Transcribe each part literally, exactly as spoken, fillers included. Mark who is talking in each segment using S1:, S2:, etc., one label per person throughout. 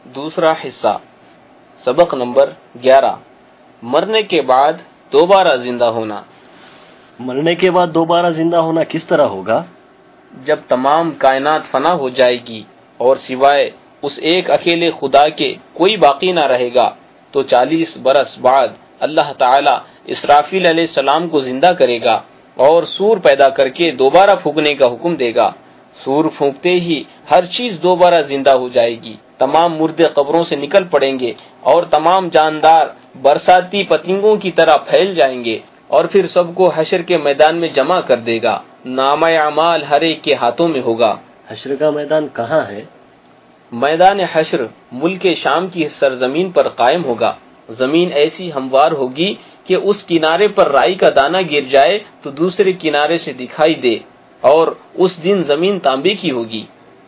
S1: دوسرا حصہ سبق نمبر گیارہ مرنے کے بعد دوبارہ زندہ ہونا۔
S2: مرنے کے بعد دوبارہ زندہ ہونا کس طرح ہوگا؟
S1: جب تمام کائنات فنا ہو جائے گی اور سوائے اس ایک اکیلے خدا کے کوئی باقی نہ رہے گا تو چالیس برس بعد اللہ تعالی اسرافیل علیہ السلام کو زندہ کرے گا اور سور پیدا کر کے دوبارہ پھونکنے کا حکم دے گا۔ سور پھونکتے ہی ہر چیز دوبارہ زندہ ہو جائے گی، تمام مردے قبروں سے نکل پڑیں گے اور تمام جاندار برساتی پتنگوں کی طرح پھیل جائیں گے، اور پھر سب کو حشر کے میدان میں جمع کر دے گا۔ نامہ اعمال ہر ایک کے ہاتھوں میں ہوگا۔
S2: حشر کا میدان کہاں ہے؟
S1: میدان حشر ملک شام کی سرزمین پر قائم ہوگا۔ زمین ایسی ہموار ہوگی کہ اس کنارے پر رائی کا دانہ گر جائے تو دوسرے کنارے سے دکھائی دے، اور اس دن زمین تانبے کی ہوگی۔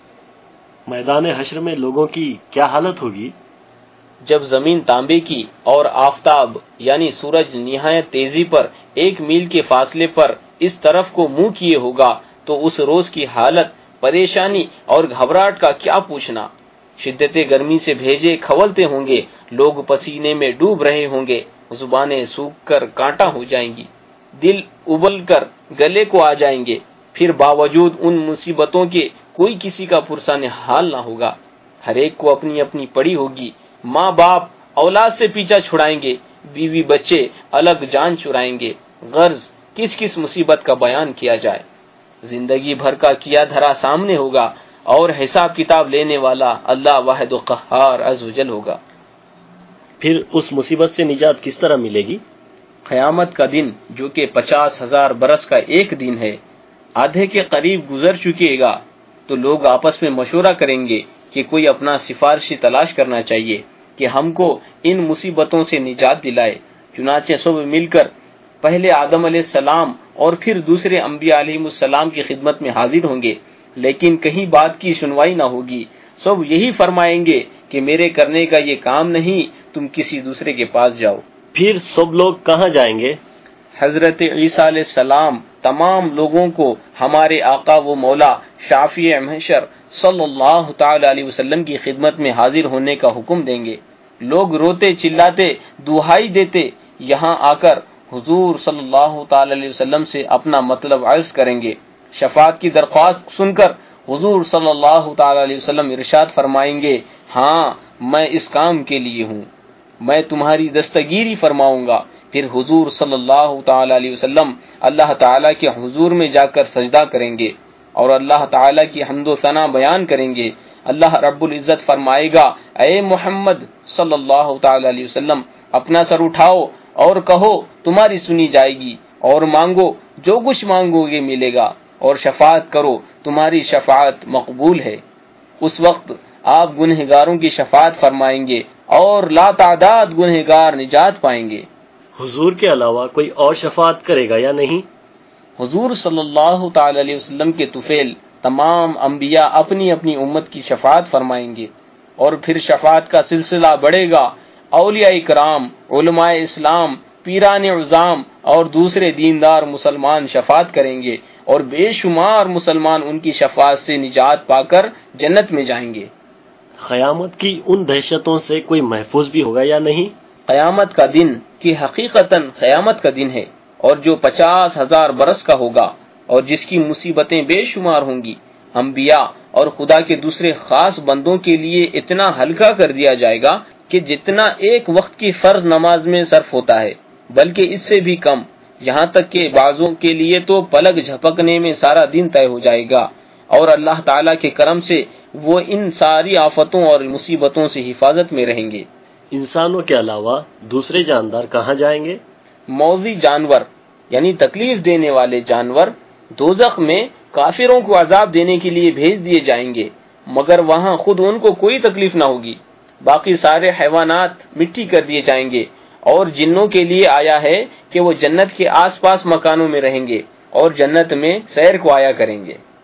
S2: میدان حشر میں لوگوں کی کیا حالت ہوگی؟
S1: جب زمین تانبے کی اور آفتاب یعنی سورج نہایت تیزی پر ایک میل کے فاصلے پر اس طرف کو منہ کیے ہوگا تو اس روز کی حالت پریشانی اور گھبراہٹ کا کیا پوچھنا۔ شدت گرمی سے بھیجے کھولتے ہوں گے، لوگ پسینے میں ڈوب رہے ہوں گے، زبانیں سوکھ کر کانٹا ہو جائیں گی، دل ابل کر گلے کو آ جائیں گے، پھر باوجود ان مصیبتوں کے کوئی کسی کا پرسان حال نہ ہوگا۔ ہر ایک کو اپنی اپنی پڑی ہوگی، ماں باپ اولاد سے پیچھا چھڑائیں گے، بیوی بچے الگ جان چرائیں گے۔ غرض کس کس مصیبت کا بیان کیا جائے۔ زندگی بھر کا کیا دھرا سامنے ہوگا اور حساب کتاب لینے والا اللہ واحد و قہار عز و جل ہوگا۔
S2: پھر اس مصیبت سے نجات کس طرح ملے گی؟
S1: قیامت کا دن جو کہ پچاس ہزار برس کا ایک دن ہے، آدھے کے قریب گزر چکے گا تو لوگ آپس میں مشورہ کریں گے کہ کوئی اپنا سفارشی تلاش کرنا چاہیے کہ ہم کو ان مصیبتوں سے نجات دلائے۔ چنانچہ سب مل کر پہلے آدم علیہ السلام اور پھر دوسرے انبیاء علیہ السلام کی خدمت میں حاضر ہوں گے، لیکن کہیں بات کی سنوائی نہ ہوگی۔ سب یہی فرمائیں گے کہ میرے کرنے کا یہ کام نہیں، تم کسی دوسرے کے پاس جاؤ۔
S2: پھر سب لوگ کہاں جائیں گے؟
S1: حضرت عیسیٰ علیہ السلام تمام لوگوں کو ہمارے آقا و مولا شافع محشر صلی اللہ تعالی علیہ وسلم کی خدمت میں حاضر ہونے کا حکم دیں گے۔ لوگ روتے چلاتے دہائی دیتے یہاں آ کر حضور صلی اللہ تعالی علیہ وسلم سے اپنا مطلب عرض کریں گے۔ شفاعت کی درخواست سن کر حضور صلی اللہ تعالی علیہ وسلم ارشاد فرمائیں گے، ہاں میں اس کام کے لیے ہوں، میں تمہاری دستگیری فرماؤں گا۔ پھر حضور صلی اللہ تعالی علیہ وسلم اللہ تعالی کے حضور میں جا کر سجدہ کریں گے اور اللہ تعالی کی حمد و ثنا بیان کریں گے۔ اللہ رب العزت فرمائے گا، اے محمد صلی اللہ تعالی علیہ وسلم اپنا سر اٹھاؤ اور کہو تمہاری سنی جائے گی، اور مانگو جو کچھ مانگو گے ملے گا، اور شفاعت کرو تمہاری شفاعت مقبول ہے۔ اس وقت آپ گنہگاروں کی شفاعت فرمائیں گے اور لا تعداد گنہگار نجات پائیں گے۔
S2: حضور کے علاوہ کوئی اور شفاعت کرے گا یا نہیں؟
S1: حضور صلی اللہ تعالی علیہ وسلم کے طفیل تمام انبیاء اپنی اپنی امت کی شفاعت فرمائیں گے، اور پھر شفاعت کا سلسلہ بڑھے گا۔ اولیاء کرام، علماء اسلام، پیران عظام اور دوسرے دیندار مسلمان شفاعت کریں گے، اور بے شمار مسلمان ان کی شفاعت سے نجات پا کر جنت میں جائیں گے۔
S2: قیامت کی ان دہشتوں سے کوئی محفوظ بھی ہوگا یا نہیں؟
S1: قیامت کا دن کی حقیقتاً قیامت کا دن ہے، اور جو پچاس ہزار برس کا ہوگا اور جس کی مصیبتیں بے شمار ہوں گی، انبیاء اور خدا کے دوسرے خاص بندوں کے لیے اتنا ہلکا کر دیا جائے گا کہ جتنا ایک وقت کی فرض نماز میں صرف ہوتا ہے، بلکہ اس سے بھی کم، یہاں تک کہ بعضوں کے لیے تو پلک جھپکنے میں سارا دن طے ہو جائے گا، اور اللہ تعالیٰ کے کرم سے وہ ان ساری آفتوں اور مصیبتوں سے حفاظت میں رہیں گے۔
S2: انسانوں کے علاوہ دوسرے جاندار کہاں جائیں گے؟
S1: موذی جانور یعنی تکلیف دینے والے جانور دوزخ میں کافروں کو عذاب دینے کے لیے بھیج دیے جائیں گے، مگر وہاں خود ان کو کوئی تکلیف نہ ہوگی۔ باقی سارے حیوانات مٹی کر دیے جائیں گے، اور جنوں کے لیے آیا ہے کہ وہ جنت کے آس پاس مکانوں میں رہیں گے اور جنت میں سیر کو آیا کریں گے۔